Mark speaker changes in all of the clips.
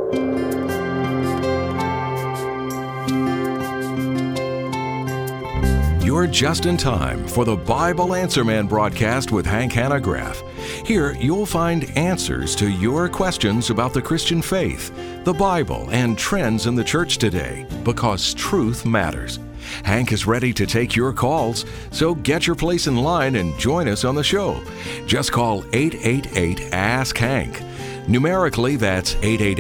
Speaker 1: You're just in time for the Bible Answer Man broadcast with Hank Hanegraaff. Here, you'll find answers to your questions about the Christian faith, the Bible, and trends in the church today, because truth matters. Hank is ready to take your calls, so get your place in line and join us on the show. Just call 888-ASK-HANK. Numerically, that's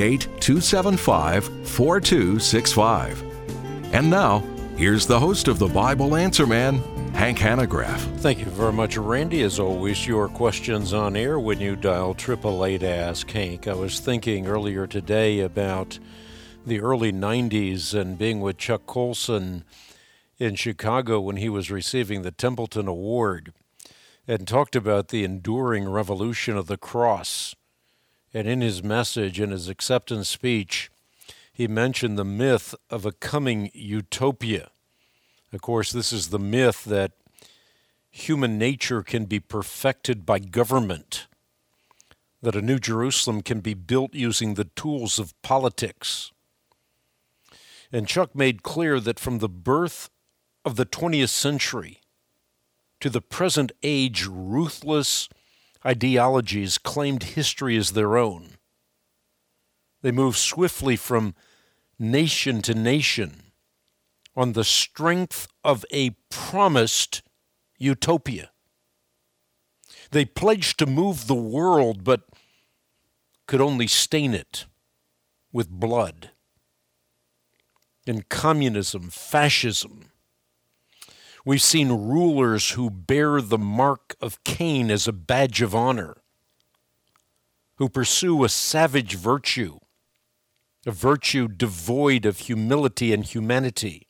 Speaker 1: 888-275-4265. And now, here's the host of the Bible Answer Man, Hank Hanegraaff.
Speaker 2: Thank you very much, Randy. As always, your questions on air when you dial 888-ASK-HANK. I was thinking earlier today about the early 90s and being with Chuck Colson in Chicago when he was receiving the Templeton Award, and talked about the enduring revolution of the cross. And in his message, in his acceptance speech, he mentioned the myth of a coming utopia. Of course, this is the myth that human nature can be perfected by government, that a new Jerusalem can be built using the tools of politics. And Chuck made clear that from the birth of the 20th century to the present age, ruthless ideologies claimed history as their own. They moved swiftly from nation to nation on the strength of a promised utopia. They pledged to move the world, but could only stain it with blood. In communism, fascism, we've seen rulers who bear the mark of Cain as a badge of honor, who pursue a savage virtue, a virtue devoid of humility and humanity.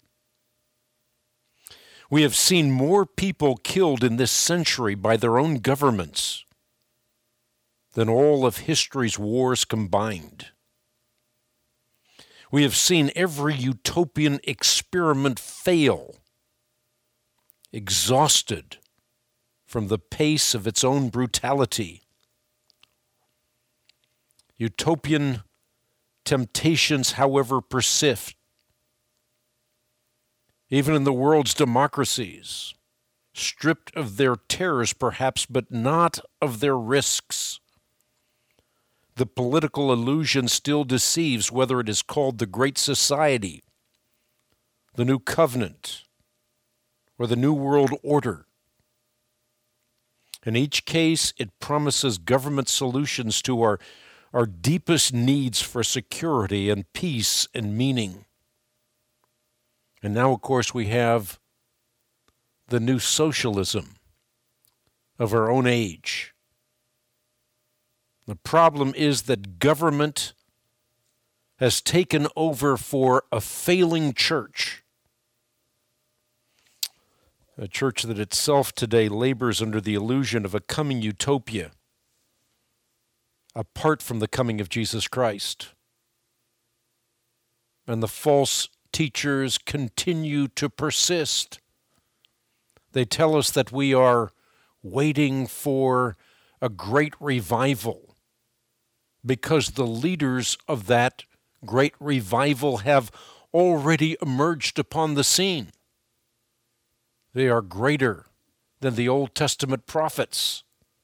Speaker 2: We have seen more people killed in this century by their own governments than all of history's wars combined. We have seen every utopian experiment fail, exhausted from the pace of its own brutality. Utopian temptations, however, persist. Even in the world's democracies, stripped of their terrors perhaps, but not of their risks. The political illusion still deceives, whether it is called the Great Society, the New Covenant, or the New World Order. In each case, it promises government solutions to our deepest needs for security and peace and meaning. And now, of course, we have the new socialism of our own age. The problem is that government has taken over for a failing church, a church that itself today labors under the illusion of a coming utopia, apart from the coming of Jesus Christ. And the false teachers continue to persist. They tell us that we are waiting for a great revival because the leaders of that great revival have already emerged upon the scene. They are greater than the Old Testament prophets.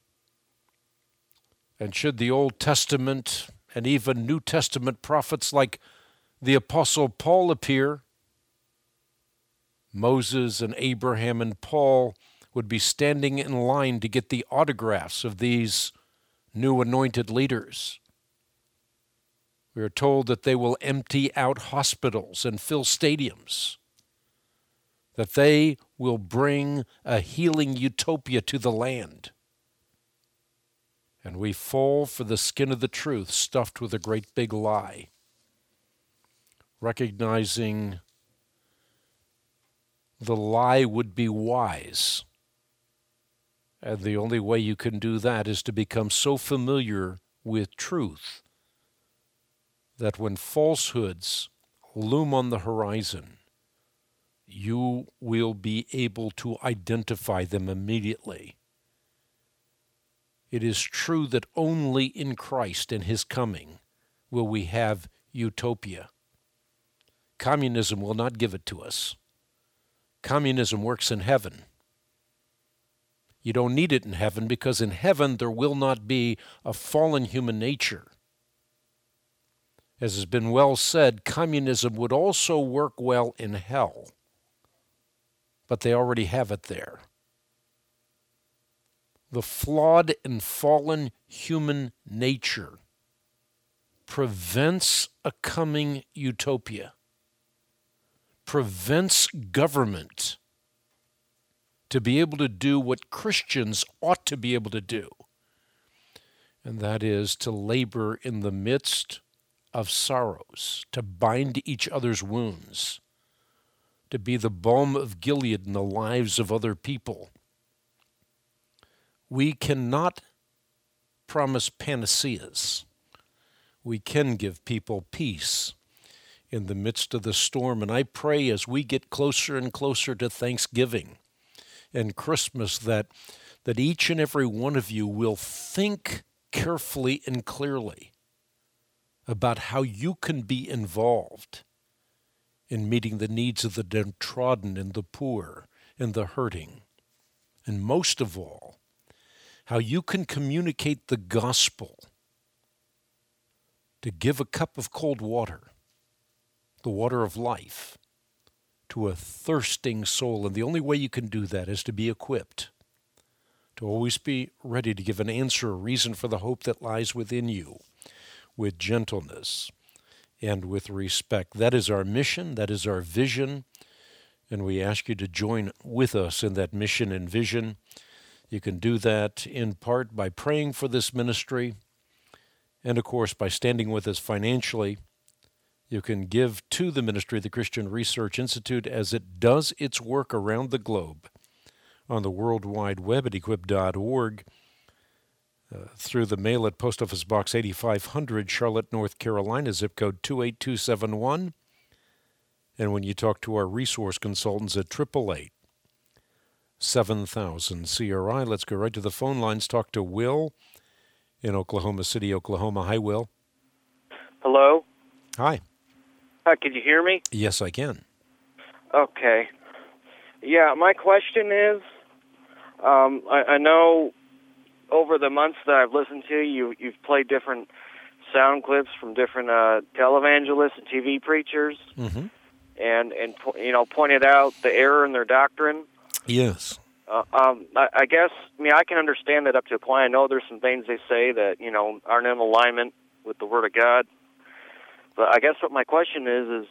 Speaker 2: And should the Old Testament and even New Testament prophets like the Apostle Paul appear, Moses and Abraham and Paul would be standing in line to get the autographs of these new anointed leaders. We are told that they will empty out hospitals and fill stadiums, that they will bring a healing utopia to the land. And we fall for the skin of the truth stuffed with a great big lie, recognizing the lie would be wise. And the only way you can do that is to become so familiar with truth that when falsehoods loom on the horizon, you will be able to identify them immediately. It is true that only in Christ and His coming will we have utopia. Communism will not give it to us. Communism works in heaven. You don't need it in heaven because in heaven there will not be a fallen human nature. As has been well said, communism would also work well in hell, but they already have it there. The flawed and fallen human nature prevents a coming utopia, prevents government to be able to do what Christians ought to be able to do, and that is to labor in the midst of sorrows, to bind each other's wounds, to be the balm of Gilead in the lives of other people. We cannot promise panaceas. We can give people peace in the midst of the storm. And I pray as we get closer and closer to Thanksgiving and Christmas that each and every one of you will think carefully and clearly about how you can be involved in meeting the needs of the downtrodden and the poor and the hurting. And most of all, how you can communicate the gospel, to give a cup of cold water, the water of life, to a thirsting soul. And the only way you can do that is to be equipped, to always be ready to give an answer, a reason for the hope that lies within you, with gentleness and with respect. That is our mission, that is our vision, and we ask you to join with us in that mission and vision. You can do that in part by praying for this ministry, and of course by standing with us financially. You can give to the ministry of the Christian Research Institute as it does its work around the globe on the World Wide Web at equip.org, through the mail at Post Office Box 8500, Charlotte, North Carolina, zip code 28271. And when you talk to our resource consultants at 888-7000-CRI, let's go right to the phone lines. Talk to Will in Oklahoma City, Oklahoma. Hi, Will.
Speaker 3: Hello?
Speaker 2: Hi.
Speaker 3: Hi, can you hear me?
Speaker 2: Yes, I can.
Speaker 3: Okay. Yeah, my question is, I know over the months that I've listened to you, you've played different sound clips from different televangelists and TV preachers,
Speaker 2: Mm-hmm.
Speaker 3: and pointed out the error in their doctrine.
Speaker 2: Yes.
Speaker 3: I guess, I can understand that up to a point. I know there's some things they say that, aren't in alignment with the Word of God. But I guess what my question is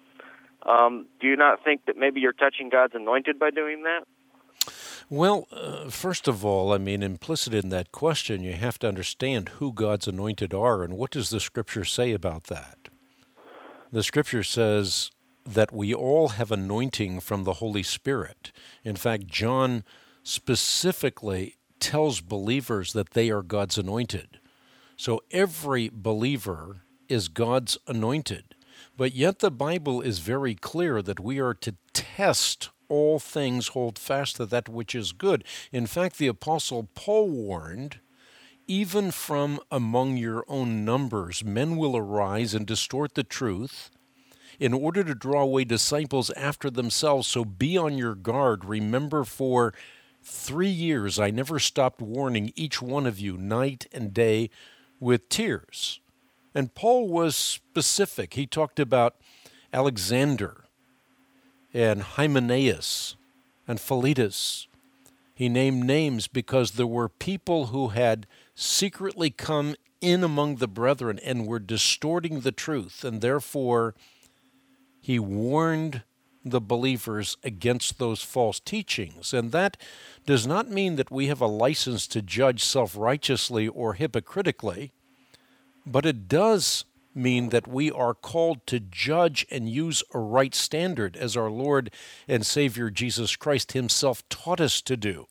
Speaker 3: do you not think that maybe you're touching God's anointed by doing that?
Speaker 2: Well, first of all, implicit in that question, you have to understand who God's anointed are, and what does the Scripture say about that? The Scripture says that we all have anointing from the Holy Spirit. In fact, John specifically tells believers that they are God's anointed. So every believer is God's anointed. But yet the Bible is very clear that we are to test all things, hold fast to that which is good. In fact, the Apostle Paul warned, even from among your own numbers, men will arise and distort the truth in order to draw away disciples after themselves. So be on your guard. Remember, for 3 years I never stopped warning each one of you night and day with tears. And Paul was specific. He talked about Alexander and Hymenaeus and Philetus. He named names because there were people who had secretly come in among the brethren and were distorting the truth, and therefore he warned the believers against those false teachings. And that does not mean that we have a license to judge self-righteously or hypocritically, but it does mean that we are called to judge and use a right standard, as our Lord and Savior Jesus Christ himself taught us to do.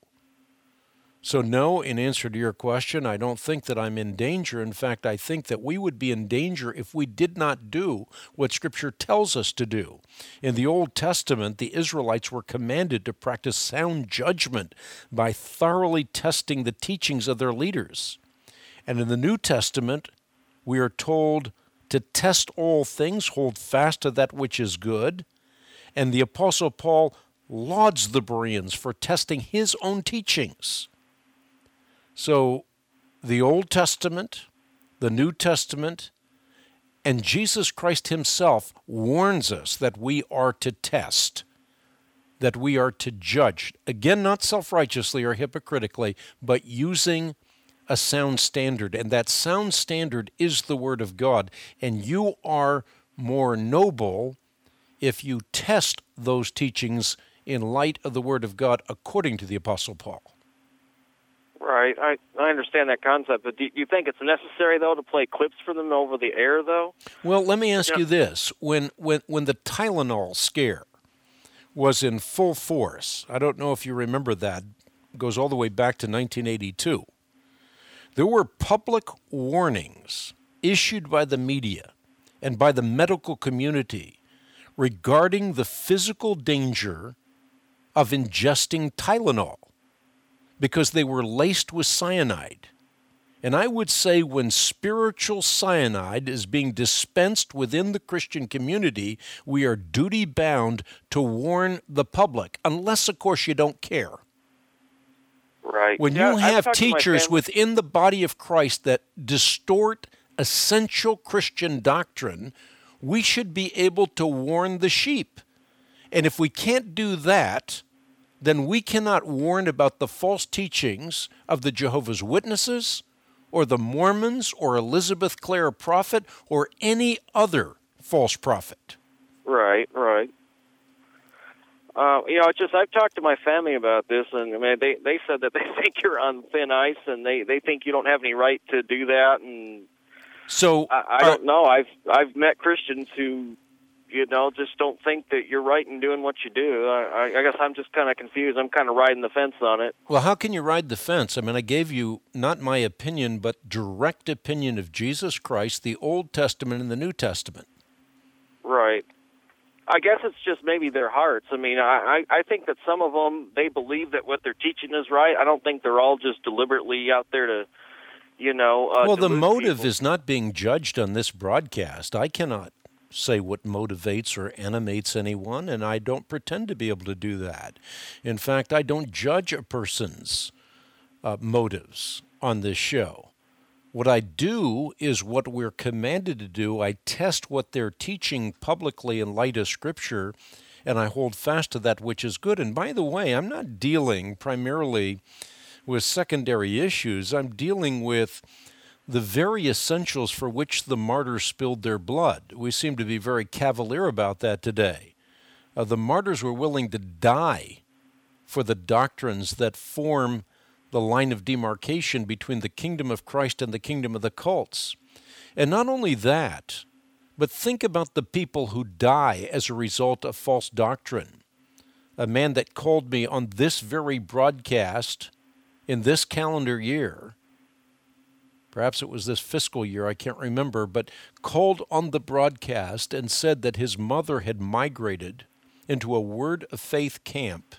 Speaker 2: So no, in answer to your question, I don't think that I'm in danger. In fact, I think that we would be in danger if we did not do what Scripture tells us to do. In the Old Testament, the Israelites were commanded to practice sound judgment by thoroughly testing the teachings of their leaders. And in the New Testament, we are told to test all things, hold fast to that which is good. And the Apostle Paul lauds the Bereans for testing his own teachings. So the Old Testament, the New Testament, and Jesus Christ himself warns us that we are to test, that we are to judge. Again, not self-righteously or hypocritically, but using a sound standard. And that sound standard is the Word of God. And you are more noble if you test those teachings in light of the Word of God according to the Apostle Paul.
Speaker 3: Right. I understand that concept, but do you think it's necessary, though, to play clips for them over the air, though?
Speaker 2: Well, let me ask you this. When the Tylenol scare was in full force, I don't know if you remember that, it goes all the way back to 1982, there were public warnings issued by the media and by the medical community regarding the physical danger of ingesting Tylenol, because they were laced with cyanide. And I would say when spiritual cyanide is being dispensed within the Christian community, we are duty-bound to warn the public, unless, of course, you don't care.
Speaker 3: Right.
Speaker 2: When you have teachers within the body of Christ that distort essential Christian doctrine, we should be able to warn the sheep. And if we can't do that, then we cannot warn about the false teachings of the Jehovah's Witnesses or the Mormons or Elizabeth Clare Prophet or any other false prophet.
Speaker 3: Right. It's just, I've talked to my family about this, and I mean, they said that they think you're on thin ice, and they think you don't have any right to do that. And
Speaker 2: so
Speaker 3: I don't know. I've met Christians who, just don't think that you're right in doing what you do. I guess I'm just kind of confused. I'm kind of riding the fence on it.
Speaker 2: Well, how can you ride the fence? I mean, I gave you not my opinion, but direct opinion of Jesus Christ, the Old Testament and the New Testament.
Speaker 3: Right. I guess it's just maybe their hearts. I mean, I think that some of them, they believe that what they're teaching is right. I don't think they're all just deliberately out there to,
Speaker 2: well, the motive
Speaker 3: people.
Speaker 2: is not being judged on this broadcast. I cannot say what motivates or animates anyone, and I don't pretend to be able to do that. In fact, I don't judge a person's motives on this show. What I do is what we're commanded to do. I test what they're teaching publicly in light of Scripture, and I hold fast to that which is good. And by the way, I'm not dealing primarily with secondary issues. I'm dealing with the very essentials for which the martyrs spilled their blood. We seem to be very cavalier about that today. The martyrs were willing to die for the doctrines that form the line of demarcation between the kingdom of Christ and the kingdom of the cults. And not only that, but think about the people who die as a result of false doctrine. A man that called me on this very broadcast in this calendar year, perhaps it was this fiscal year, I can't remember, but called on the broadcast and said that his mother had migrated into a Word of Faith camp,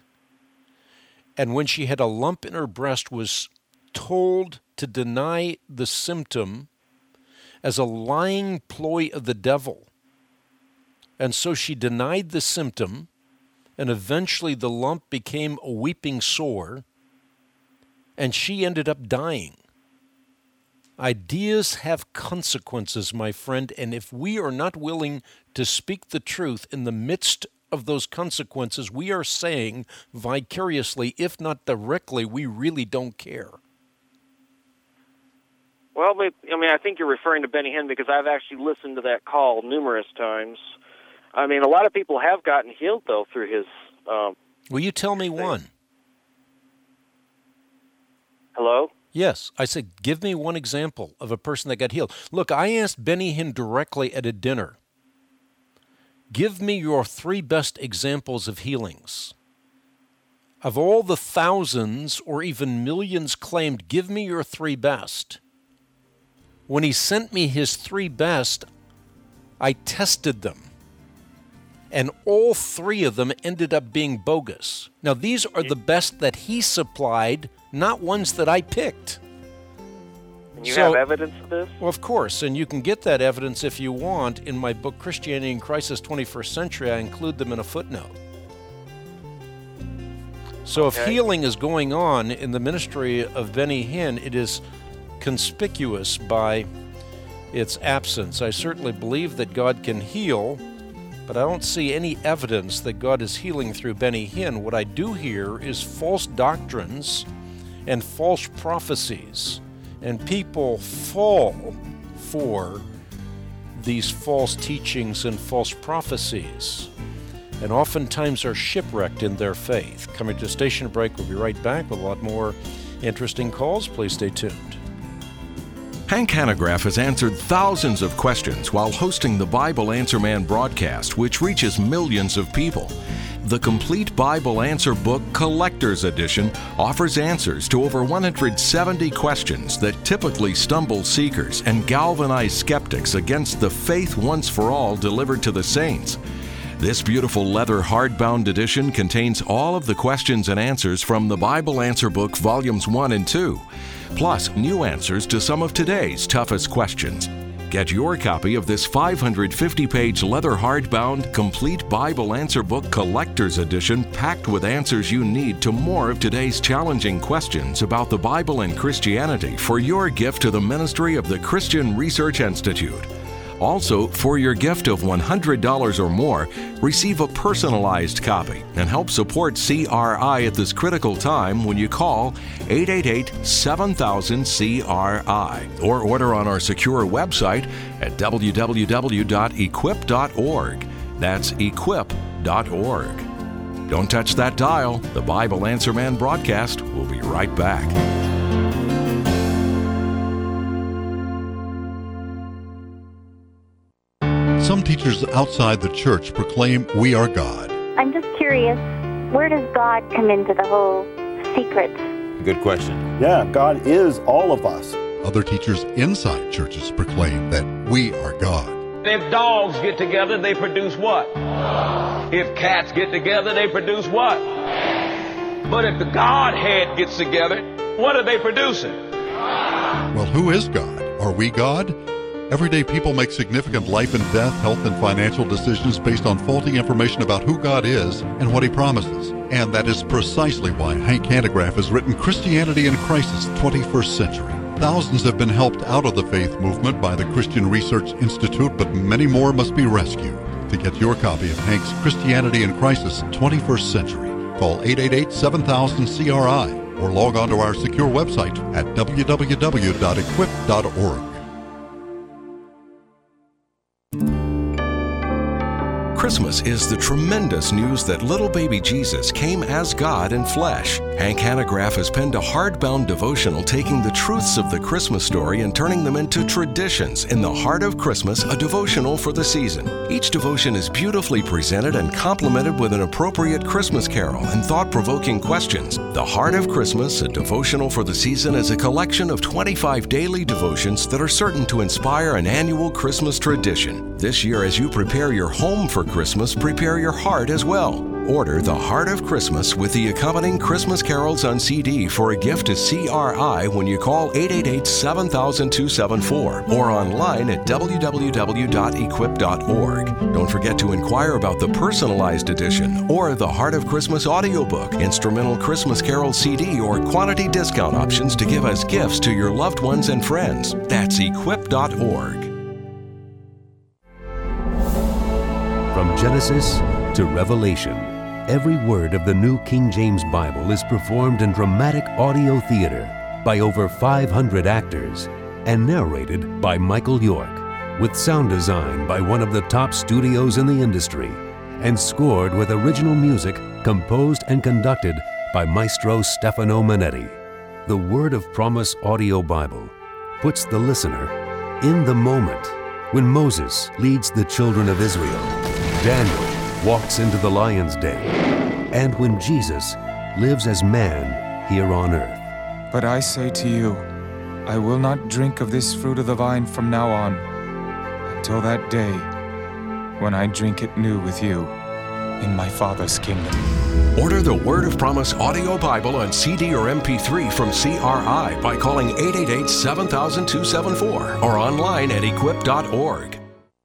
Speaker 2: and when she had a lump in her breast was told to deny the symptom as a lying ploy of the devil. And so she denied the symptom, and eventually the lump became a weeping sore, and she ended up dying. Ideas have consequences, my friend, and if we are not willing to speak the truth in the midst of those consequences, we are saying vicariously, if not directly, we really don't care.
Speaker 3: Well, I think you're referring to Benny Hinn because I've actually listened to that call numerous times. I mean, a lot of people have gotten healed, though, through his...
Speaker 2: Will you tell me one?
Speaker 3: Hello?
Speaker 2: Yes. I said, give me one example of a person that got healed. Look, I asked Benny Hinn directly at a dinner, give me your 3 best examples of healings. Of all the thousands or even millions claimed, give me your 3 best. When he sent me his 3 best, I tested them. And all 3 of them ended up being bogus. Now, these are the best that he supplied, not ones that I picked.
Speaker 3: And you have evidence of this?
Speaker 2: Well, of course, and you can get that evidence if you want. In my book, Christianity in Crisis, 21st Century, I include them in a footnote. So if healing is going on in the ministry of Benny Hinn, it is conspicuous by its absence. I certainly believe that God can heal, but I don't see any evidence that God is healing through Benny Hinn. What I do hear is false doctrines and false prophecies, and people fall for these false teachings and false prophecies, and oftentimes are shipwrecked in their faith. Coming to a station break, we'll be right back with a lot more interesting calls. Please stay tuned.
Speaker 1: Hank Hanegraaff has answered thousands of questions while hosting the Bible Answer Man broadcast, which reaches millions of people. The Complete Bible Answer Book Collector's Edition offers answers to over 170 questions that typically stumble seekers and galvanize skeptics against the faith once for all delivered to the saints. This beautiful leather hardbound edition contains all of the questions and answers from the Bible Answer Book Volumes 1 and 2, plus new answers to some of today's toughest questions. Get your copy of this 550-page leather hardbound Complete Bible Answer Book Collector's Edition, packed with answers you need to more of today's challenging questions about the Bible and Christianity, for your gift to the ministry of the Christian Research Institute. Also, for your gift of $100 or more, receive a personalized copy and help support CRI at this critical time when you call 888-7000-CRI or order on our secure website at www.equip.org. That's equip.org. Don't touch that dial. The Bible Answer Man broadcast will be right back.
Speaker 4: Some teachers outside the church proclaim we are God.
Speaker 5: I'm just curious, where does God come into the whole secret?
Speaker 6: Good question.
Speaker 7: Yeah, God is all of us.
Speaker 4: Other teachers inside churches proclaim that we are God.
Speaker 8: If dogs get together, they produce what? If cats get together, they produce what? But if the Godhead gets together, what are they producing?
Speaker 4: Well, who is God? Are we God? Everyday people make significant life and death, health and financial decisions based on faulty information about who God is and what He promises. And that is precisely why Hank Hanegraaff has written Christianity in Crisis, 21st Century. Thousands have been helped out of the faith movement by the Christian Research Institute, but many more must be rescued. To get your copy of Hank's Christianity in Crisis, 21st Century, call 888-7000-CRI or log on to our secure website at www.equip.org.
Speaker 1: Christmas is the tremendous news that little baby Jesus came as God in flesh. Hank Hanegraaff has penned a hardbound devotional taking the truths of the Christmas story and turning them into traditions in the Heart of Christmas, a devotional for the season. Each devotion is beautifully presented and complemented with an appropriate Christmas carol and thought-provoking questions. The Heart of Christmas, a devotional for the season, is a collection of 25 daily devotions that are certain to inspire an annual Christmas tradition. This year, as you prepare your home for Christmas, prepare your heart as well. Order The Heart of Christmas with the accompanying Christmas carols on CD for a gift to CRI when you call 888-7000-274 or online at www.equip.org. Don't forget to inquire about the personalized edition or the Heart of Christmas audiobook, instrumental Christmas carol CD, or quantity discount options to give as gifts to your loved ones and friends. That's equip.org.
Speaker 9: From Genesis to Revelation, every word of the New King James Bible is performed in dramatic audio theater by over 500 actors and narrated by Michael York, with sound design by one of the top studios in the industry and scored with original music composed and conducted by Maestro Stefano Manetti. The Word of Promise audio Bible puts the listener in the moment when Moses leads the children of Israel, Daniel walks into the lion's den, and when Jesus lives as man here on earth.
Speaker 10: But I say to you, I will not drink of this fruit of the vine from now on, until that day when I drink it new with you in my Father's kingdom.
Speaker 1: Order the Word of Promise audio Bible on CD or MP3 from CRI by calling 888-7000-274 or online at equip.org.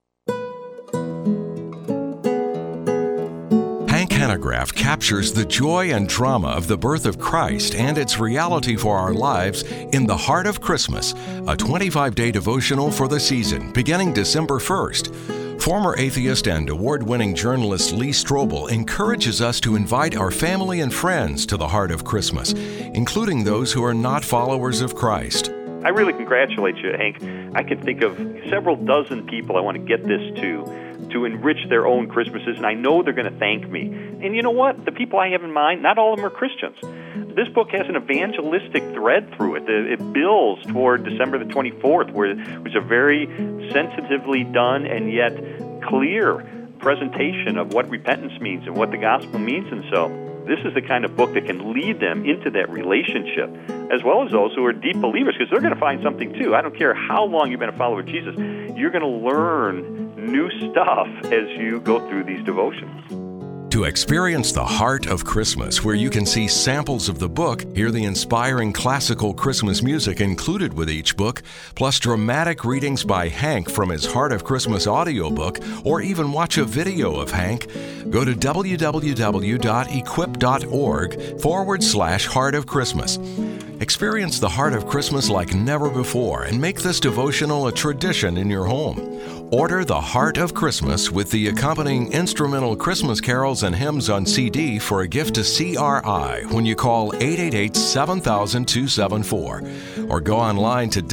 Speaker 1: Hank Hanegraaff captures the joy and drama of the birth of Christ and its reality for our lives in The Heart of Christmas, a 25-day devotional for the season beginning December 1st. Former atheist and award-winning journalist Lee Strobel encourages us to invite our family and friends to the Heart of Christmas, including those who are not followers of Christ.
Speaker 6: I really congratulate you, Hank. I can think of several dozen people I want to get this to enrich their own Christmases, and I know they're going to thank me. And you know what? The people I have in mind, not all of them are Christians. This book has an evangelistic thread through it. It builds toward December the 24th, where it was a very sensitively done and yet clear presentation of what repentance means and what the gospel means. And so this is the kind of book that can lead them into that relationship, as well as those who are deep believers, because they're going to find something too. I don't care how long you've been a follower of Jesus, you're going to learn new stuff as you go through these devotions.
Speaker 1: To experience the Heart of Christmas, where you can see samples of the book, hear the inspiring classical Christmas music included with each book, plus dramatic readings by Hank from his Heart of Christmas audiobook, or even watch a video of Hank, go to www.equip.org/Heart of Christmas. Experience the Heart of Christmas like never before and make this devotional a tradition in your home. Order The Heart of Christmas with the accompanying instrumental Christmas carols and hymns on CD for a gift to CRI when you call 888-7000-274 or go online to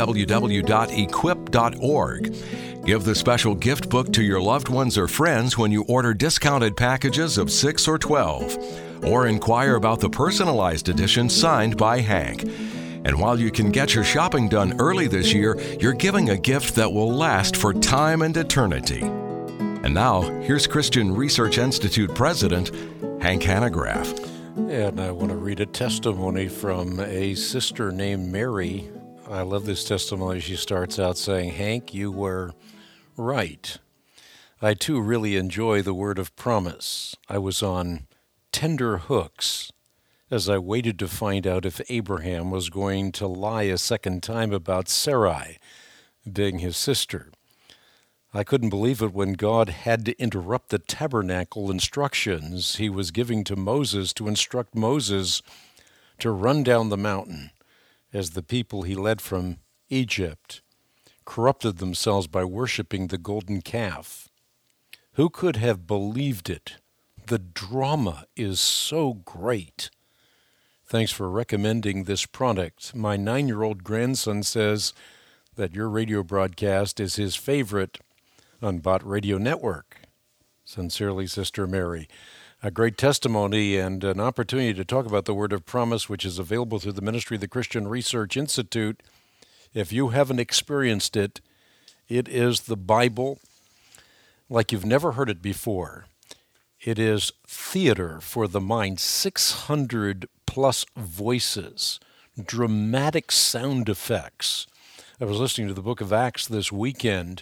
Speaker 1: www.equip.org. Give the special gift book to your loved ones or friends when you order discounted packages of 6 or 12. Or inquire about the personalized edition signed by Hank. And while you can get your shopping done early this year, you're giving a gift that will last for time and eternity. And now, here's Christian Research Institute President Hank Hanegraaff.
Speaker 2: And I want to read a testimony from a sister named Mary. I love this testimony. She starts out saying, "Hank, you were right. I too really enjoy the word of promise. I was on tender hooks as I waited to find out if Abraham was going to lie a second time about Sarai being his sister. I couldn't believe it when God had to interrupt the tabernacle instructions he was giving to Moses to instruct Moses to run down the mountain as the people he led from Egypt corrupted themselves by worshiping the golden calf. Who could have believed it? The drama is so great. Thanks for recommending this product. My 9-year-old grandson says that your radio broadcast is his favorite on Bott Radio Network. Sincerely, Sister Mary." A great testimony and an opportunity to talk about the Word of Promise, which is available through the ministry of the Christian Research Institute. If you haven't experienced it, it is the Bible like you've never heard it before. It is theater for the mind, 600 plus voices, dramatic sound effects. I was listening to the book of Acts this weekend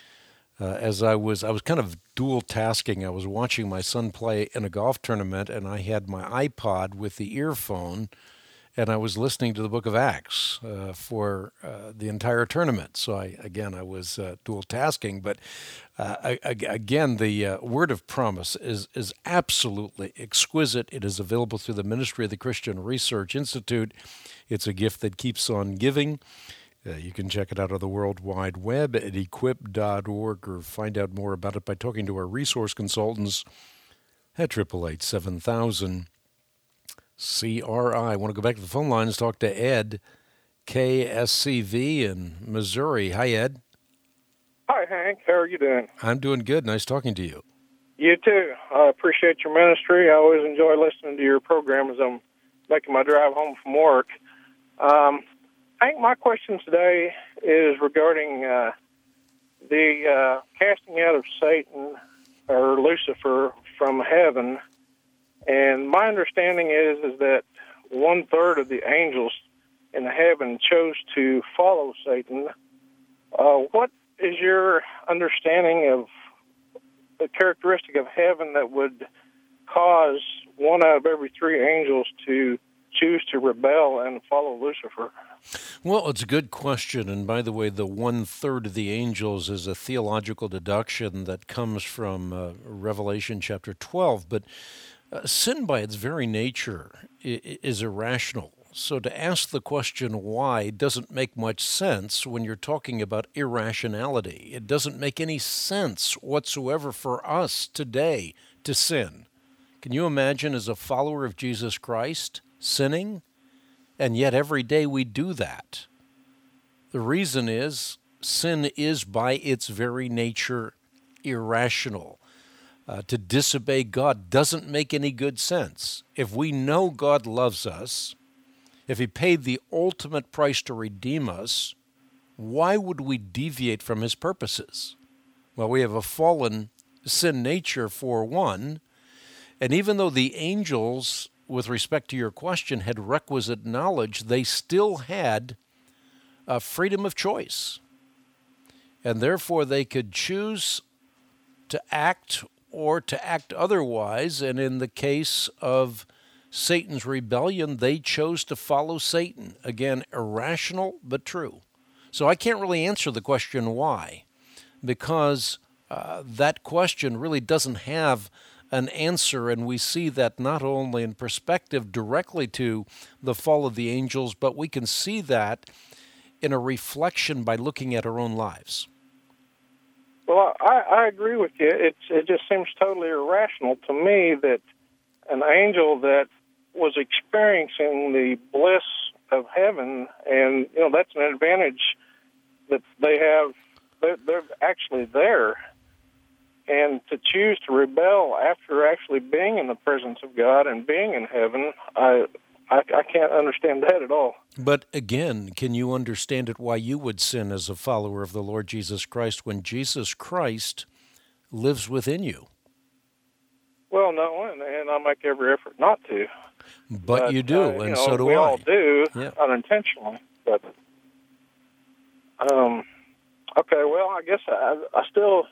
Speaker 2: as I was kind of dual tasking. I was watching my son play in a golf tournament, and I had my iPod with the earphone, and I was listening to the book of Acts for the entire tournament. So I was dual tasking, but again, the Word of Promise is absolutely exquisite. It is available through the ministry of the Christian Research Institute. It's a gift that keeps on giving. You can check it out on the World Wide Web at equip.org or find out more about it by talking to our resource consultants at 888-7000-CRI. I want to go back to the phone lines, talk to Ed, KSCV in Missouri. Hi, Ed.
Speaker 11: Hi, Hank. How are you doing?
Speaker 2: I'm doing good. Nice talking to you.
Speaker 11: You too. I appreciate your ministry. I always enjoy listening to your program as I'm making my drive home from work. I think my question today is regarding the casting out of Satan or Lucifer from heaven. And my understanding is that 1/3 of the angels in heaven chose to follow Satan. What is your understanding of the characteristic of heaven that would cause one out of every three angels to choose to rebel and follow Lucifer?
Speaker 2: Well, it's a good question. And by the way, the 1/3 of the angels is a theological deduction that comes from Revelation chapter 12. But sin by its very nature is irrational. So to ask the question why doesn't make much sense when you're talking about irrationality. It doesn't make any sense whatsoever for us today to sin. Can you imagine as a follower of Jesus Christ sinning? And yet every day we do that. The reason is sin is by its very nature irrational. To disobey God doesn't make any good sense. If we know God loves us, if He paid the ultimate price to redeem us, why would we deviate from His purposes? Well, we have a fallen sin nature for one, and even though the angels, with respect to your question, had requisite knowledge, they still had freedom of choice. And therefore they could choose to act or to act otherwise, and in the case of Satan's rebellion, they chose to follow Satan. Again, irrational, but true. So I can't really answer the question why, because that question really doesn't have an answer, and we see that not only in perspective directly to the fall of the angels, but we can see that in a reflection by looking at our own lives.
Speaker 11: Well, I agree with you. It just seems totally irrational to me that an angel that was experiencing the bliss of heaven, and that's an advantage that they have. They're actually there, and to choose to rebel after actually being in the presence of God and being in heaven, I can't understand that at all.
Speaker 2: But again, can you understand it why you would sin as a follower of the Lord Jesus Christ when Jesus Christ lives within you?
Speaker 11: Well, no, and I make every effort not to.
Speaker 2: But you do, and so do
Speaker 11: we
Speaker 2: I.
Speaker 11: We all do,
Speaker 2: yeah.
Speaker 11: Unintentionally. But okay, well, I guess I still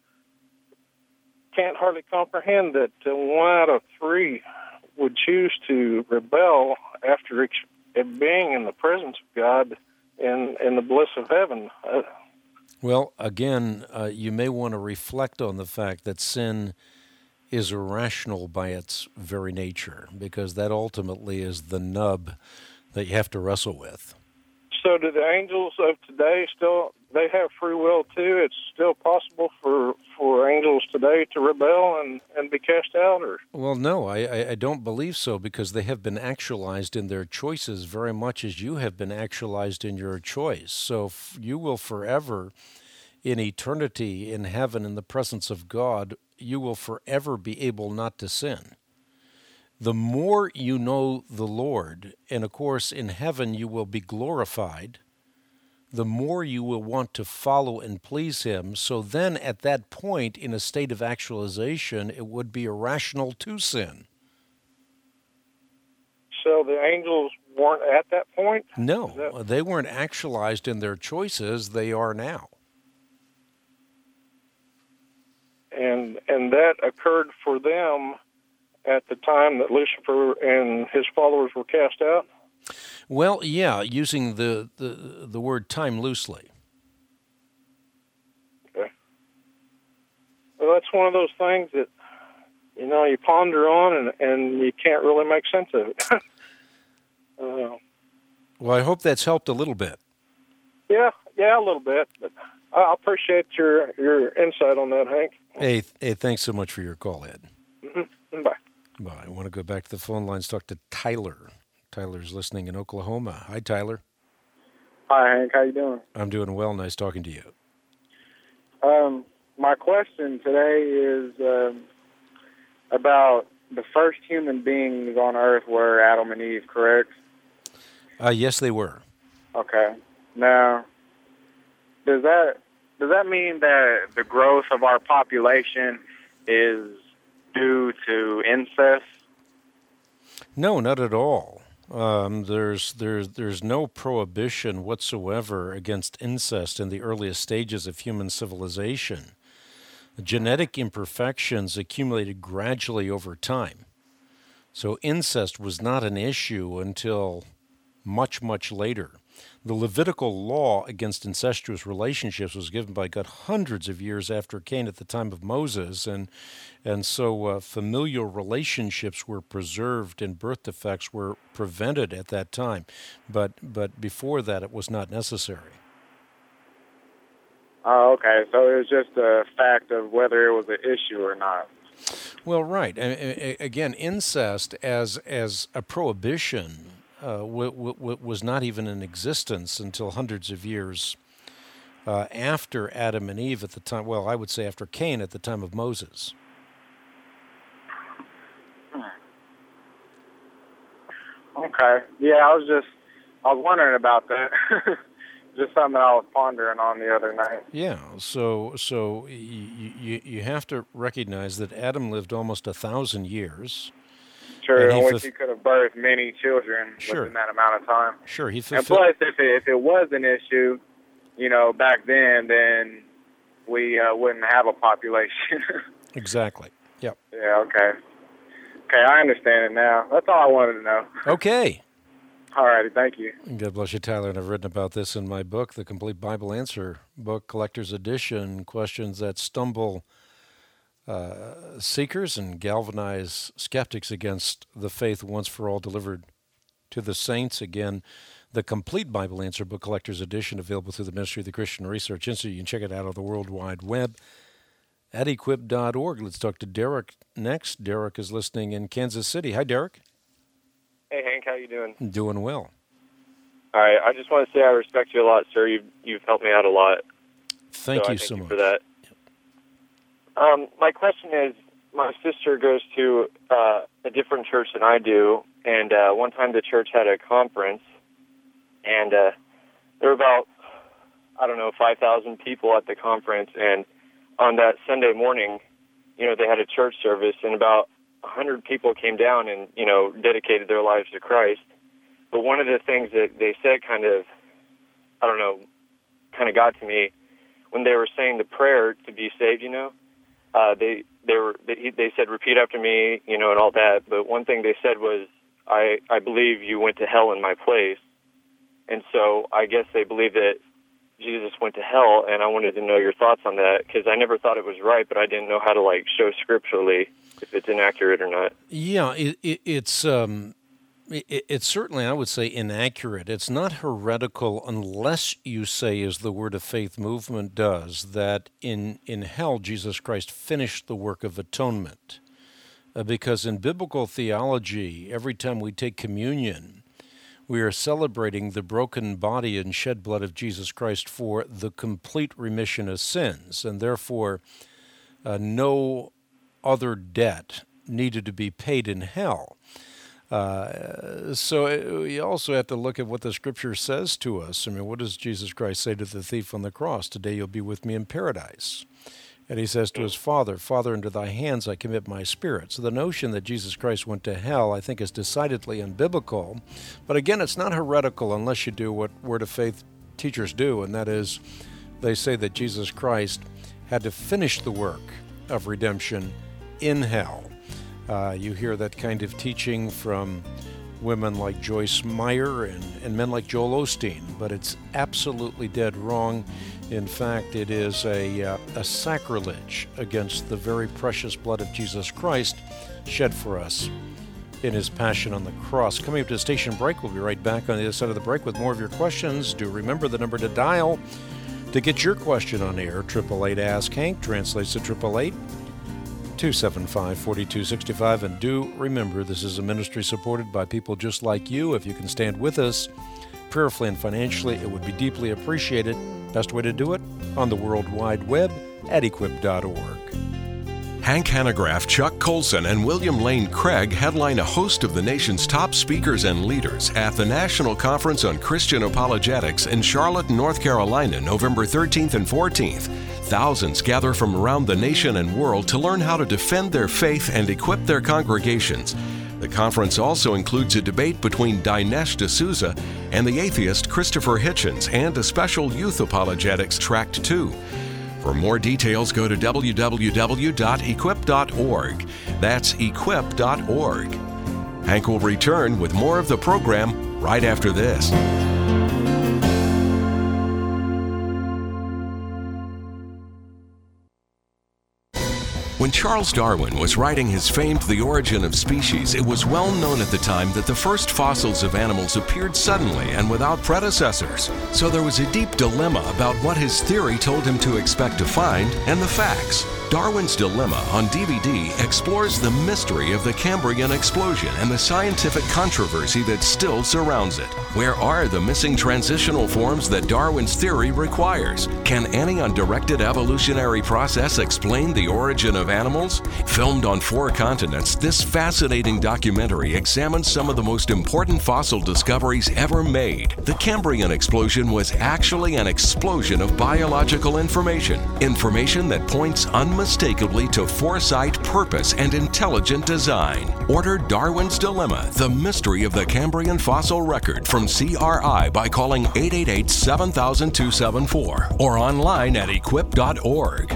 Speaker 11: can't hardly comprehend that one out of three would choose to rebel after being in the presence of God and in the bliss of heaven.
Speaker 2: Well, again, you may want to reflect on the fact that sin is irrational by its very nature, because that ultimately is the nub that you have to wrestle with.
Speaker 11: So do the angels of today they have free will too? It's still possible for angels today to rebel and be cast out? Or?
Speaker 2: Well, no, I don't believe so, because they have been actualized in their choices very much as you have been actualized in your choice. So you will forever, in eternity, in heaven, in the presence of God, you will forever be able not to sin. The more you know the Lord, and of course in heaven you will be glorified, the more you will want to follow and please Him. So then at that point, in a state of actualization, it would be irrational to sin.
Speaker 11: So the angels weren't at that point?
Speaker 2: No, they weren't actualized in their choices. They are now.
Speaker 11: And that occurred for them at the time that Lucifer and his followers were cast out?
Speaker 2: Well, yeah, using the word time loosely.
Speaker 11: Okay. Well, that's one of those things that, you ponder on and you can't really make sense of it.
Speaker 2: Well, I hope that's helped a little bit.
Speaker 11: Yeah, a little bit, but I appreciate your insight on that, Hank.
Speaker 2: Hey, thanks so much for your call, Ed.
Speaker 11: Mm-hmm. Bye.
Speaker 2: Bye. I want to go back to the phone lines, talk to Tyler. Tyler's listening in Oklahoma. Hi, Tyler.
Speaker 12: Hi, Hank. How you doing?
Speaker 2: I'm doing well. Nice talking to you.
Speaker 12: My question today is about the first human beings on Earth were Adam and Eve, correct?
Speaker 2: Yes, they were.
Speaker 12: Okay. Now, does that mean that the growth of our population is due to incest?
Speaker 2: No, not at all. There's no prohibition whatsoever against incest in the earliest stages of human civilization. Genetic imperfections accumulated gradually over time. So incest was not an issue until much, much later. The Levitical law against incestuous relationships was given by God hundreds of years after Cain at the time of Moses, and so familial relationships were preserved and birth defects were prevented at that time. But before that, it was not necessary.
Speaker 12: Oh, okay. So it was just a fact of whether it was an issue or not.
Speaker 2: Well, right. Again, incest as a prohibition was not even in existence until hundreds of years after Adam and Eve at the time. Well, I would say after Cain at the time of Moses.
Speaker 12: Okay. Yeah, I was wondering about that. Just something I was pondering on the other night.
Speaker 2: Yeah. So you have to recognize that Adam lived almost 1,000 years.
Speaker 12: Sure, in which he could have birthed many children
Speaker 2: Sure.
Speaker 12: within that amount of time.
Speaker 2: Sure, he
Speaker 12: And
Speaker 2: fulfilled.
Speaker 12: plus, if it was an issue, back then we wouldn't have a population.
Speaker 2: Exactly. Yep.
Speaker 12: Yeah. Okay. Okay, I understand it now. That's all I wanted to know.
Speaker 2: Okay.
Speaker 12: All righty. Thank you.
Speaker 2: God bless you, Tyler. And I've written about this in my book, The Complete Bible Answer Book, Collector's Edition, questions that stumble seekers and galvanize skeptics against the faith once for all delivered to the saints. Again, The Complete Bible Answer Book, Collector's Edition, available through the Ministry of the Christian Research Institute. You can check it out on the World Wide Web at equip.org. Let's talk to Derek next. Derek is listening in Kansas City. Hi, Derek.
Speaker 13: Hey, Hank, how you doing?
Speaker 2: Doing well.
Speaker 13: All right, I just want to say I respect you a lot, sir. You've helped me out a lot.
Speaker 2: Thank you
Speaker 13: so
Speaker 2: much
Speaker 13: for that. My question is, my sister goes to a different church than I do, and one time the church had a conference, and there were about, 5,000 people at the conference, and on that Sunday morning, they had a church service, and about 100 people came down and, dedicated their lives to Christ. But one of the things that they said kind of got to me when they were saying the prayer to be saved, they said, repeat after me, and all that. But one thing they said was, I believe you went to hell in my place. And so I guess they believe that Jesus went to hell, and I wanted to know your thoughts on that, because I never thought it was right, but I didn't know how to, show scripturally if it's inaccurate or not.
Speaker 2: Yeah, it's certainly, I would say, inaccurate. It's not heretical unless you say, as the Word of Faith movement does, that in hell Jesus Christ finished the work of atonement. Because in biblical theology, every time we take communion, we are celebrating the broken body and shed blood of Jesus Christ for the complete remission of sins, and therefore no other debt needed to be paid in hell. So you also have to look at what the Scripture says to us. I mean, what does Jesus Christ say to the thief on the cross? Today you'll be with me in paradise. And he says to his Father, Father, into thy hands I commit my spirit. So the notion that Jesus Christ went to hell, I think, is decidedly unbiblical. But again, it's not heretical unless you do what Word of Faith teachers do, and that is they say that Jesus Christ had to finish the work of redemption in hell. You hear that kind of teaching from women like Joyce Meyer and men like Joel Osteen, but it's absolutely dead wrong. In fact, it is a sacrilege against the very precious blood of Jesus Christ shed for us in his passion on the cross. Coming up to a station break, we'll be right back on the other side of the break with more of your questions. Do remember the number to dial to get your question on air. 888-ASK-HANK translates to 888-275-4265. And do remember, this is a ministry supported by people just like you. If you can stand with us prayerfully and financially, it would be deeply appreciated. Best way to do it? On the World Wide Web at equip.org.
Speaker 1: Hank Hanegraaff, Chuck Colson, and William Lane Craig headline a host of the nation's top speakers and leaders at the National Conference on Christian Apologetics in Charlotte, North Carolina, November 13th and 14th. Thousands gather from around the nation and world to learn how to defend their faith and equip their congregations. The conference also includes a debate between Dinesh D'Souza and the atheist Christopher Hitchens and a special youth apologetics Tract 2. For more details, go to www.equip.org. That's equip.org. Hank will return with more of the program right after this. When Charles Darwin was writing his famed The Origin of Species, it was well known at the time that the first fossils of animals appeared suddenly and without predecessors. So there was a deep dilemma about what his theory told him to expect to find and the facts. Darwin's Dilemma on DVD explores the mystery of the Cambrian explosion and the scientific controversy that still surrounds it. Where are the missing transitional forms that Darwin's theory requires? Can any undirected evolutionary process explain the origin of animals? Filmed on 4 continents, this fascinating documentary examines some of the most important fossil discoveries ever made. The Cambrian explosion was actually an explosion of biological information that points unmistakably to foresight, purpose, and intelligent design. Order Darwin's Dilemma, The Mystery of the Cambrian Fossil Record from CRI by calling 888-7000-274 or online at equip.org.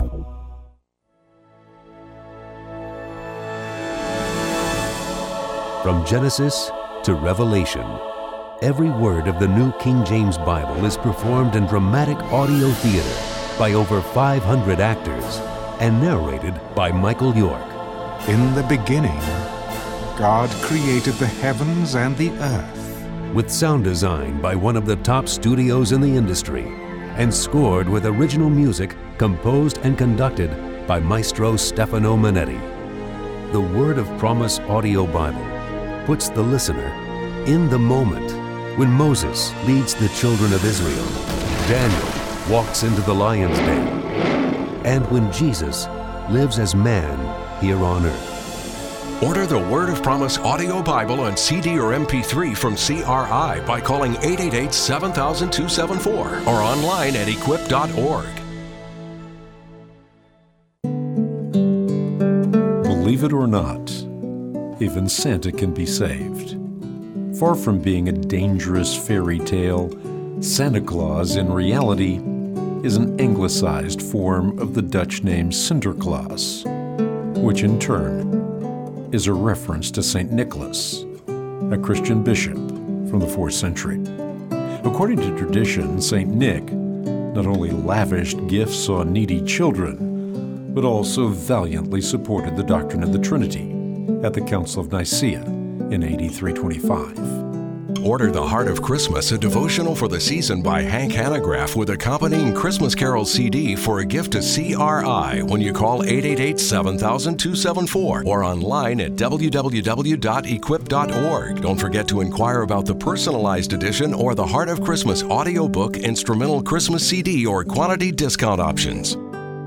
Speaker 9: From Genesis to Revelation, every word of the New King James Bible is performed in dramatic audio theater by over 500 actors and narrated by Michael York.
Speaker 14: In the beginning, God created the heavens and the earth.
Speaker 9: With sound design by one of the top studios in the industry and scored with original music composed and conducted by Maestro Stefano Manetti. The Word of Promise Audio Bible puts the listener in the moment when Moses leads the children of Israel, Daniel walks into the lion's den, and when Jesus lives as man here on earth.
Speaker 1: Order the Word of Promise Audio Bible on CD or MP3 from CRI by calling 888-7000-274 or online at equip.org.
Speaker 2: Believe it or not, even Santa can be saved. Far from being a dangerous fairy tale, Santa Claus in reality is an anglicized form of the Dutch name Sinterklaas, which in turn is a reference to St. Nicholas, a Christian bishop from the 4th century. According to tradition, St. Nick not only lavished gifts on needy children, but also valiantly supported the doctrine of the Trinity at the Council of Nicaea in AD 325.
Speaker 1: Order The Heart of Christmas, a devotional for the season by Hank Hanegraaff with accompanying Christmas Carol CD for a gift to CRI when you call 888-7000-274 or online at www.equip.org. Don't forget to inquire about the personalized edition or the Heart of Christmas audiobook, instrumental Christmas CD, or quantity discount options.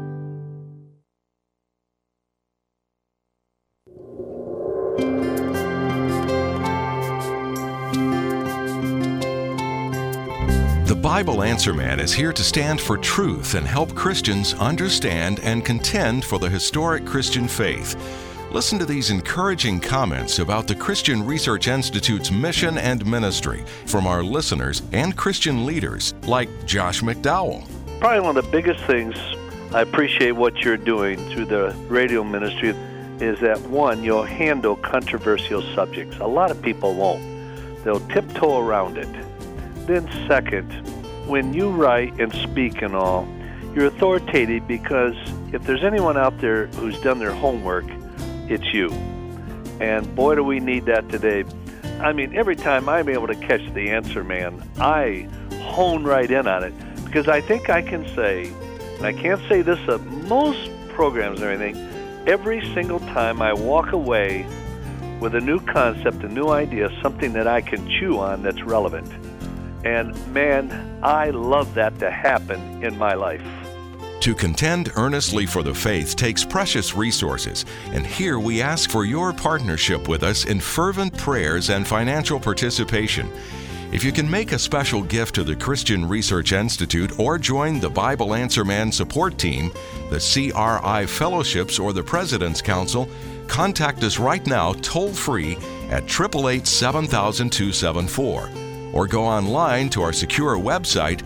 Speaker 1: The Bible Answer Man is here to stand for truth and help Christians understand and contend for the historic Christian faith. Listen to these encouraging comments about the Christian Research Institute's mission and ministry from our listeners and Christian leaders like Josh McDowell.
Speaker 15: Probably one of the biggest things I appreciate what you're doing through the radio ministry is that, one, you'll handle controversial subjects. A lot of people won't. They'll tiptoe around it. Then second, when you write and speak and all, you're authoritative because if there's anyone out there who's done their homework, it's you. And boy, do we need that today. I mean, every time I'm able to catch the answer man, I hone right in on it because I think I can say, and I can't say this at most programs or anything, every single time I walk away with a new concept, a new idea, something that I can chew on that's relevant. And man, I love that to happen in my life.
Speaker 1: To contend earnestly for the faith takes precious resources, and here we ask for your partnership with us in fervent prayers and financial participation. If you can make a special gift to the Christian Research Institute or join the Bible Answer Man support team, the CRI Fellowships, or the President's Council, contact us right now toll-free at 888-7000-274. Or go online to our secure website,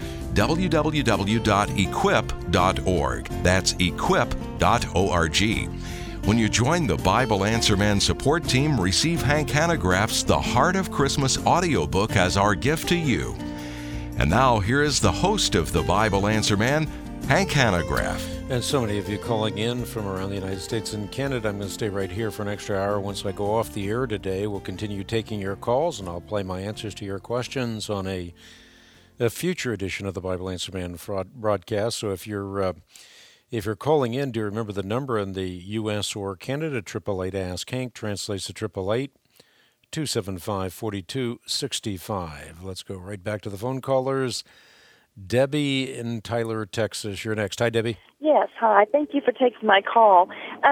Speaker 1: www.equip.org. That's equip.org. When you join the Bible Answer Man support team, receive Hank Hanegraaff's The Heart of Christmas audiobook as our gift to you. And now, here is the host of the Bible Answer Man, Hank Hanegraaff.
Speaker 2: And so many of you calling in from around the United States and Canada. I'm going to stay right here for an extra hour. Once I go off the air today, we'll continue taking your calls, and I'll play my answers to your questions on a future edition of the Bible Answer Man broadcast. So if you're calling in, do remember the number in the U.S. or Canada, 888-ASK-HANK, translates to 888-275-4265. Let's go right back to the phone callers. Debbie in Tyler, Texas. You're next. Hi, Debbie.
Speaker 16: Yes, hi. Thank you for taking my call.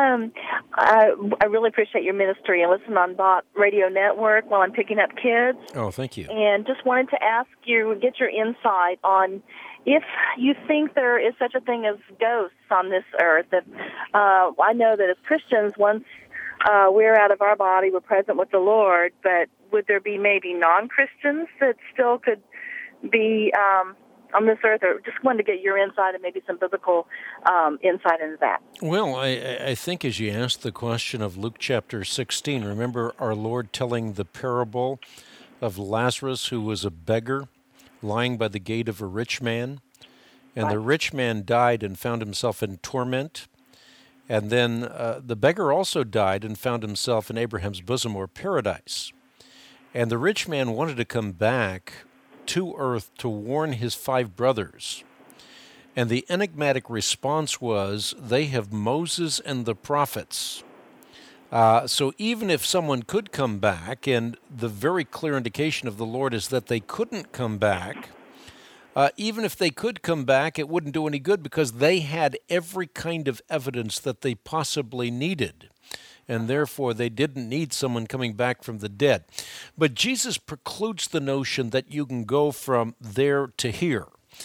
Speaker 16: I really appreciate your ministry and listen on Bot Radio Network while I'm picking up kids.
Speaker 2: Oh, thank you.
Speaker 16: And just wanted to ask you, get your insight on if you think there is such a thing as ghosts on this earth. That I know that as Christians, once we're out of our body, we're present with the Lord, but would there be maybe non-Christians that still could be on this earth? Or just wanted to get your insight and maybe some biblical insight into that.
Speaker 2: Well, I think as you asked the question of Luke chapter 16, remember our Lord telling the parable of Lazarus, who was a beggar lying by the gate of a rich man, and right. The rich man died and found himself in torment, and then the beggar also died and found himself in Abraham's bosom or paradise. And the rich man wanted to come back to earth to warn his 5 brothers. And the enigmatic response was, they have Moses and the prophets. So even if someone could come back, and the very clear indication of the Lord is that they couldn't come back, even if they could come back, it wouldn't do any good because they had every kind of evidence that they possibly needed. And therefore they didn't need someone coming back from the dead. But Jesus precludes the notion that you can go from there to here.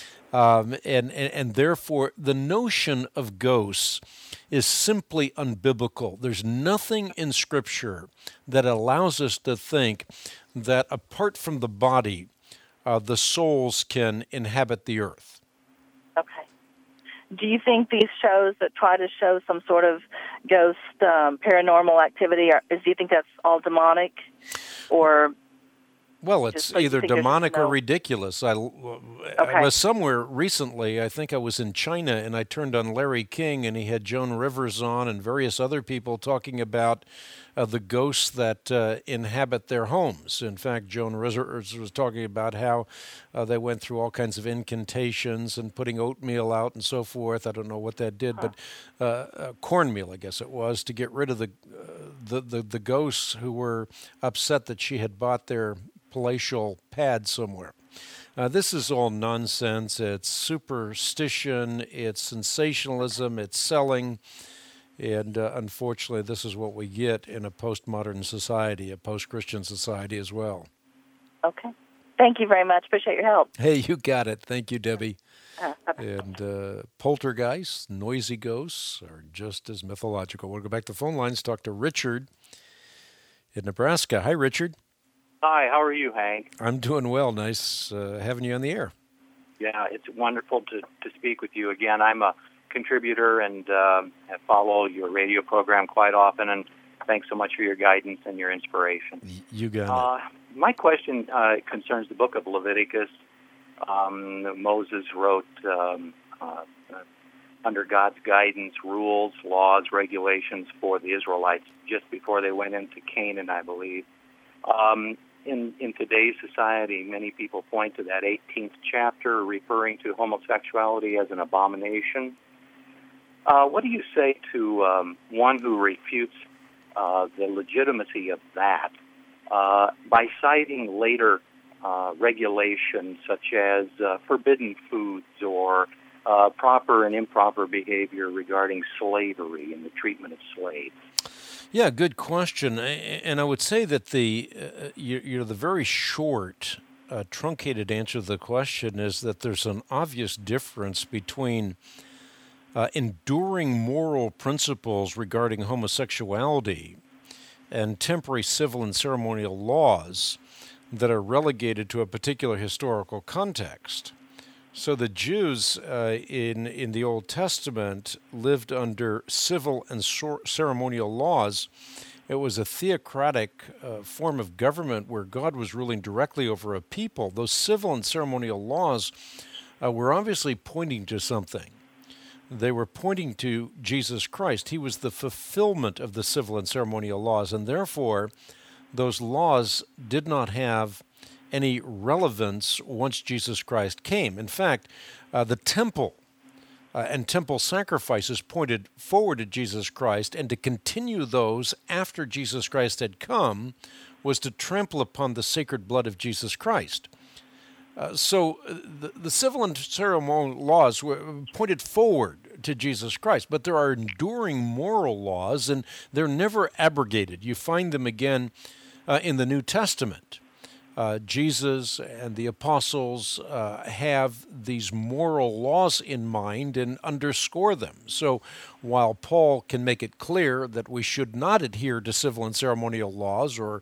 Speaker 2: And therefore the notion of ghosts is simply unbiblical. There's nothing in Scripture that allows us to think that apart from the body, the souls can inhabit the earth.
Speaker 16: Okay. Do you think these shows that try to show some sort of ghost paranormal activity, do you think that's all demonic? Or
Speaker 2: well, it's either demonic or ridiculous. I was somewhere recently, I think I was in China, and I turned on Larry King, and he had Joan Rivers on and various other people talking about the ghosts that inhabit their homes. In fact, Joan Rivers was talking about how they went through all kinds of incantations and putting oatmeal out and so forth. I don't know what that did, but cornmeal, I guess it was, to get rid of the ghosts who were upset that she had bought their palatial pad somewhere. This is all nonsense. It's superstition, it's sensationalism, it's selling, and unfortunately this is what we get in a postmodern society, a post-Christian society as well.
Speaker 16: Okay. Thank you very much. Appreciate your help.
Speaker 2: Hey, you got it. Thank you, Debbie. And poltergeists, noisy ghosts are just as mythological. We'll go back to the phone lines, talk to Richard in Nebraska. Hi, Richard.
Speaker 17: Hi, how are you, Hank?
Speaker 2: I'm doing well. Nice having you on the air.
Speaker 17: Yeah, it's wonderful to speak with you again. I'm a contributor and follow your radio program quite often, and thanks so much for your guidance and your inspiration.
Speaker 2: You got it.
Speaker 17: My question concerns the book of Leviticus. Moses wrote, under God's guidance, rules, laws, regulations for the Israelites just before they went into Canaan, I believe. In today's society, many people point to that 18th chapter referring to homosexuality as an abomination. What do you say to one who refutes the legitimacy of that by citing later regulations such as forbidden foods or proper and improper behavior regarding slavery and the treatment of slaves?
Speaker 2: Yeah, good question. And I would say that the very short, truncated answer to the question is that there's an obvious difference between enduring moral principles regarding homosexuality and temporary civil and ceremonial laws that are relegated to a particular historical context. So the Jews in the Old Testament lived under civil and ceremonial laws. It was a theocratic form of government where God was ruling directly over a people. Those civil and ceremonial laws were obviously pointing to something. They were pointing to Jesus Christ. He was the fulfillment of the civil and ceremonial laws, and therefore those laws did not have any relevance once Jesus Christ came. In fact, the temple and temple sacrifices pointed forward to Jesus Christ, and to continue those after Jesus Christ had come was to trample upon the sacred blood of Jesus Christ. So the civil and ceremonial laws were pointed forward to Jesus Christ, but there are enduring moral laws, and they're never abrogated. You find them again in the New Testament. Jesus and the apostles have these moral laws in mind and underscore them. So while Paul can make it clear that we should not adhere to civil and ceremonial laws or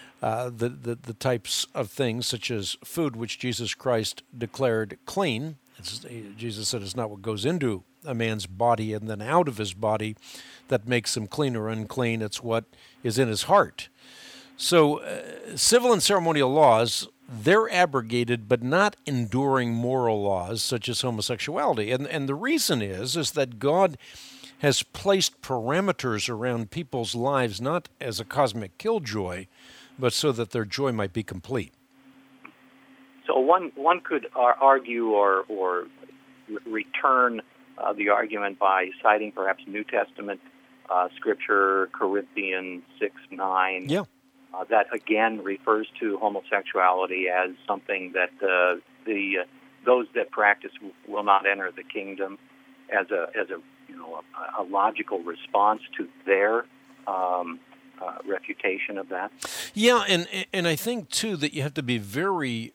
Speaker 2: the types of things such as food which Jesus Christ declared clean, Jesus said it's not what goes into a man's body and then out of his body that makes him clean or unclean, it's what is in his heart. So civil and ceremonial laws, they're abrogated, but not enduring moral laws such as homosexuality. And the reason is that God has placed parameters around people's lives not as a cosmic killjoy, but so that their joy might be complete.
Speaker 17: So one could argue or return the argument by citing perhaps New Testament scripture, Corinthians 6:9.
Speaker 2: Yeah.
Speaker 17: That again refers to homosexuality as something that those that practice will not enter the kingdom, as a logical response to their refutation of that.
Speaker 2: Yeah, and I think too that you have to be very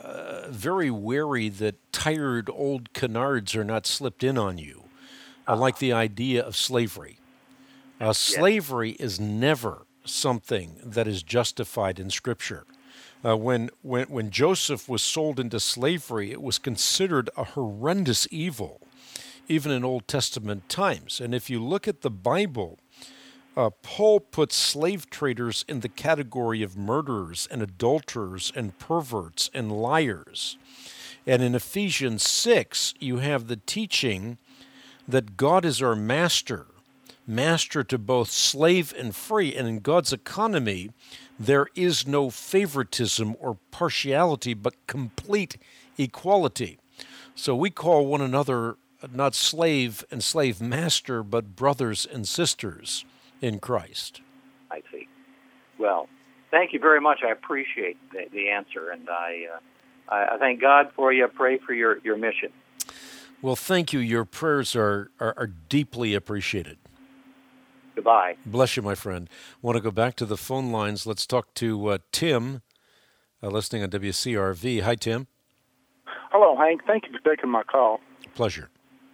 Speaker 2: wary that tired old canards are not slipped in on you, like the idea of slavery. Slavery is never something that is justified in Scripture. When Joseph was sold into slavery, it was considered a horrendous evil, even in Old Testament times. And if you look at the Bible, Paul puts slave traders in the category of murderers and adulterers and perverts and liars. And in Ephesians 6, you have the teaching that God is our master to both slave and free. And in God's economy, there is no favoritism or partiality, but complete equality. So we call one another not slave and slave master, but brothers and sisters in Christ.
Speaker 17: I see. Well, thank you very much. I appreciate the answer, and I thank God for you. I pray for your mission.
Speaker 2: Well, thank you. Your prayers are deeply appreciated.
Speaker 17: Goodbye.
Speaker 2: Bless you, my friend. Want to go back to the phone lines. Let's talk to Tim, listening on WCRV. Hi, Tim.
Speaker 18: Hello, Hank. Thank you for taking my call.
Speaker 2: Pleasure.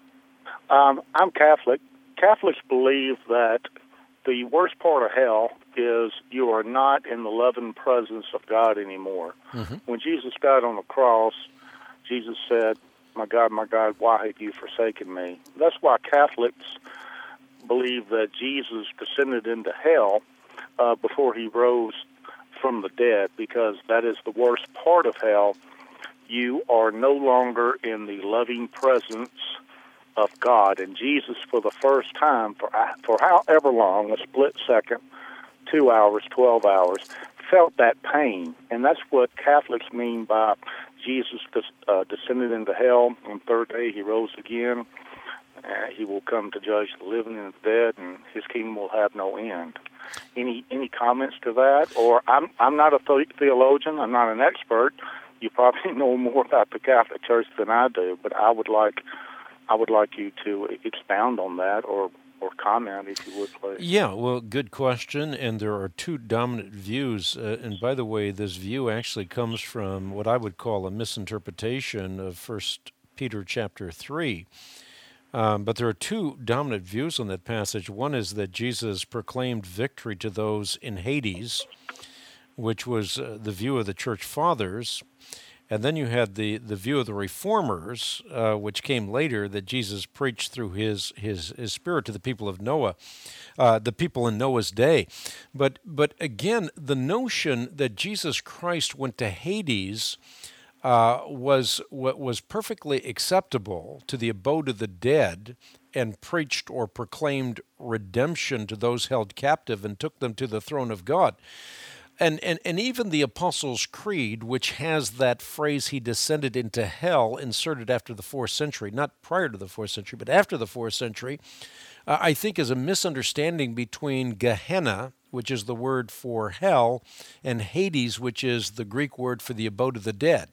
Speaker 18: I'm Catholic. Catholics believe that the worst part of hell is you are not in the loving presence of God anymore. Mm-hmm. When Jesus died on the cross, Jesus said, my God, why have you forsaken me?" That's why Catholics believe that Jesus descended into hell before he rose from the dead, because that is the worst part of hell. You are no longer in the loving presence of God. And Jesus, for the first time, for however long, a split second, 2 hours, 12 hours, felt that pain. And that's what Catholics mean by Jesus descended into hell. On the third day, he rose again. He will come to judge the living and the dead, and his kingdom will have no end. Any comments to that? Or I'm not a theologian. I'm not an expert. You probably know more about the Catholic Church than I do, but I would like you to expound on that or comment, if you would, please.
Speaker 2: Yeah, well, good question. And there are two dominant views. And by the way, this view actually comes from what I would call a misinterpretation of 1 Peter chapter 3. But there are two dominant views on that passage. One is that Jesus proclaimed victory to those in Hades, which was the view of the church fathers. And then you had the view of the Reformers, which came later, that Jesus preached through his Spirit to the people of Noah, the people in Noah's day. But again, the notion that Jesus Christ went to Hades was perfectly acceptable to the abode of the dead and preached or proclaimed redemption to those held captive and took them to the throne of God. And even the Apostles' Creed, which has that phrase, he descended into hell, inserted after the 4th century, not prior to the 4th century, but after the 4th century, I think is a misunderstanding between Gehenna, which is the word for hell, and Hades, which is the Greek word for the abode of the dead.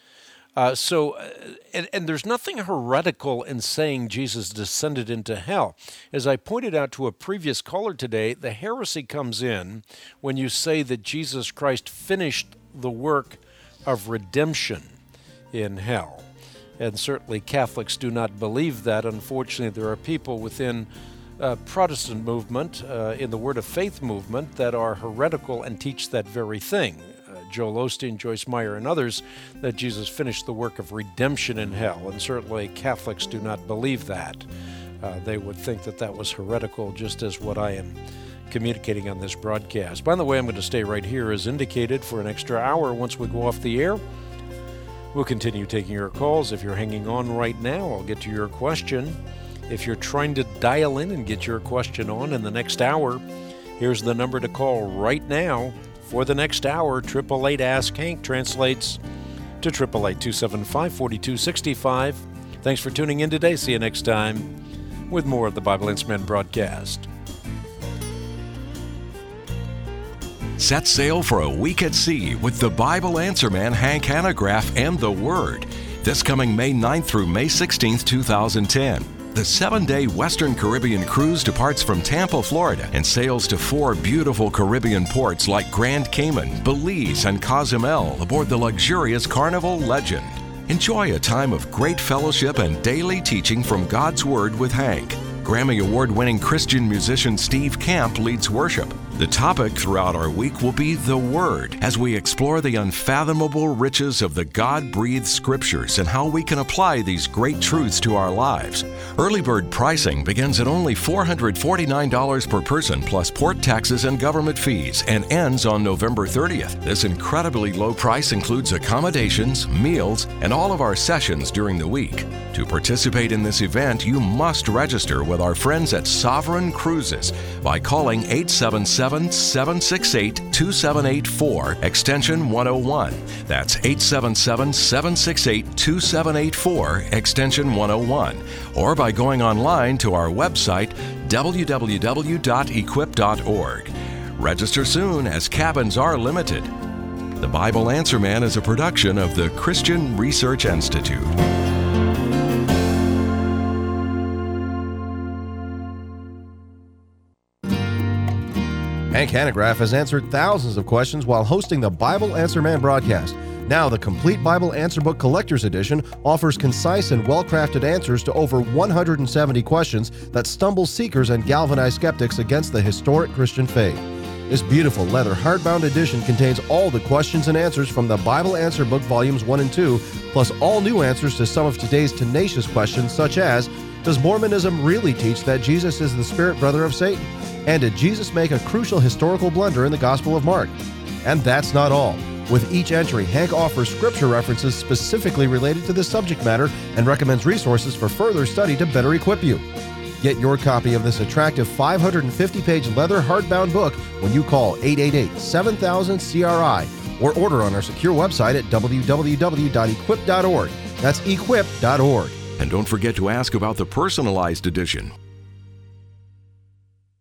Speaker 2: And there's nothing heretical in saying Jesus descended into hell. As I pointed out to a previous caller today, the heresy comes in when you say that Jesus Christ finished the work of redemption in hell. And certainly Catholics do not believe that. Unfortunately, there are people within Protestant movement, in the Word of Faith movement, that are heretical and teach that very thing. Joel Osteen, Joyce Meyer, and others, that Jesus finished the work of redemption in hell. And certainly Catholics do not believe that. They would think that that was heretical, just as what I am communicating on this broadcast. By the way, I'm going to stay right here as indicated for an extra hour once we go off the air. We'll continue taking your calls. If you're hanging on right now, I'll get to your question. If you're trying to dial in and get your question on in the next hour, here's the number to call right now. For the next hour, 888-ASK-HANK translates to 888-275-4265. Thanks for tuning in today. See you next time with more of the Bible Answer Man broadcast.
Speaker 1: Set sail for a week at sea with the Bible Answer Man, Hank Hanegraaff, and the Word. This coming May 9th through May 16th, 2010. The 7-day Western Caribbean cruise departs from Tampa, Florida, and sails to 4 beautiful Caribbean ports like Grand Cayman, Belize, and Cozumel aboard the luxurious Carnival Legend. Enjoy a time of great fellowship and daily teaching from God's Word with Hank. Grammy Award-winning Christian musician Steve Camp leads worship. The topic throughout our week will be the Word, as we explore the unfathomable riches of the God-breathed Scriptures and how we can apply these great truths to our lives. Early bird pricing begins at only $449 per person plus port taxes and government fees and ends on November 30th. This incredibly low price includes accommodations, meals, and all of our sessions during the week. To participate in this event, you must register with our friends at Sovereign Cruises by calling 877-768-2784, extension 101. That's 877-768-2784, extension 101. Or by going online to our website, www.equip.org. Register soon, as cabins are limited. The Bible Answer Man is a production of the Christian Research Institute.
Speaker 19: Hank Hanegraaff has answered thousands of questions while hosting the Bible Answer Man broadcast. Now, the Complete Bible Answer Book Collector's Edition offers concise and well-crafted answers to over 170 questions that stumble seekers and galvanize skeptics against the historic Christian faith. This beautiful leather hardbound edition contains all the questions and answers from the Bible Answer Book Volumes 1 and 2, plus all new answers to some of today's tenacious questions, such as, does Mormonism really teach that Jesus is the spirit brother of Satan? And did Jesus make a crucial historical blunder in the Gospel of Mark? And that's not all. With each entry, Hank offers scripture references specifically related to this subject matter and recommends resources for further study to better equip you. Get your copy of this attractive 550-page leather hardbound book when you call 888-7000-CRI or order on our secure website at www.equip.org. That's equip.org.
Speaker 1: And don't forget to ask about the personalized edition.